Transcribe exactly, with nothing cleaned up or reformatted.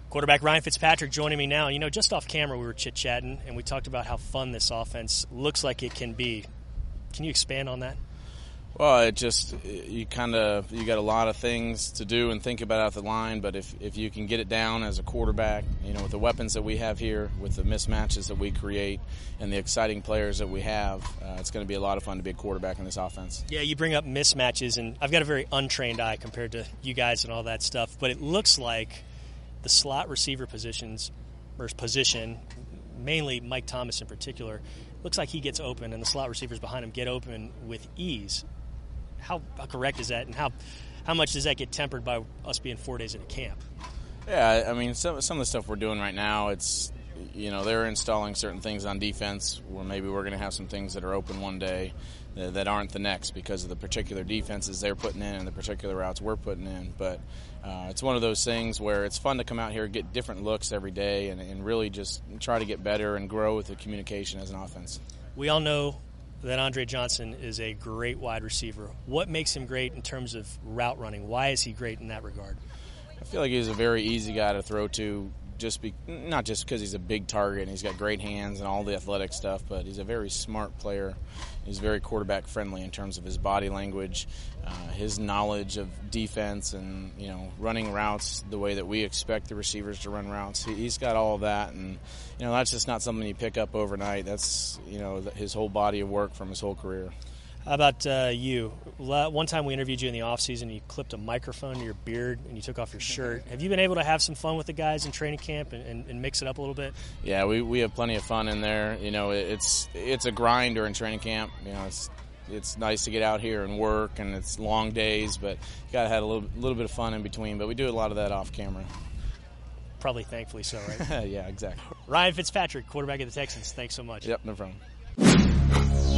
Quarterback Ryan Fitzpatrick joining me now. You know, just off camera we were chit-chatting, and we talked about how fun this offense looks like it can be. Can you expand on that? Well, it just, you kind of, you got a lot of things to do and think about at the line, but if, if you can get it down as a quarterback, you know, with the weapons that we have here, with the mismatches that we create, and the exciting players that we have, uh, it's going to be a lot of fun to be a quarterback in this offense. Yeah, you bring up mismatches, and I've got a very untrained eye compared to you guys and all that stuff, but it looks like the slot receiver positions, or position, mainly Mike Thomas in particular, looks like he gets open, and the slot receivers behind him get open with ease. How, how correct is that, and how how much does that get tempered by us being four days at a camp? Yeah, I mean, some some of the stuff we're doing right now, it's, you know, they're installing certain things on defense where maybe we're going to have some things that are open one day that, that aren't the next because of the particular defenses they're putting in and the particular routes we're putting in. But uh, it's one of those things where it's fun to come out here, get different looks every day, and, and really just try to get better and grow with the communication as an offense. We all know that Andre Johnson is a great wide receiver. What makes him great in terms of route running? Why is he great in that regard? I feel like he's a very easy guy to throw to, just be, not just because he's a big target and he's got great hands and all the athletic stuff, but he's a very smart player. He's very quarterback friendly in terms of his body language, uh, his knowledge of defense, and, you know, running routes the way that we expect the receivers to run routes. He, he's got all of that, and, you know, that's just not something you pick up overnight. That's, you know, his whole body of work from his whole career. How about uh, you? One time we interviewed you in the offseason, you clipped a microphone to your beard and you took off your shirt. Have you been able to have some fun with the guys in training camp and, and, and mix it up a little bit? Yeah, we, we have plenty of fun in there. You know, it's it's a grind during training camp. You know, it's it's nice to get out here and work, and it's long days, but you got to have a little, little bit of fun in between. But we do a lot of that off camera. Probably thankfully so, right? Yeah, exactly. Ryan Fitzpatrick, quarterback of the Texans. Thanks so much. Yep, no problem.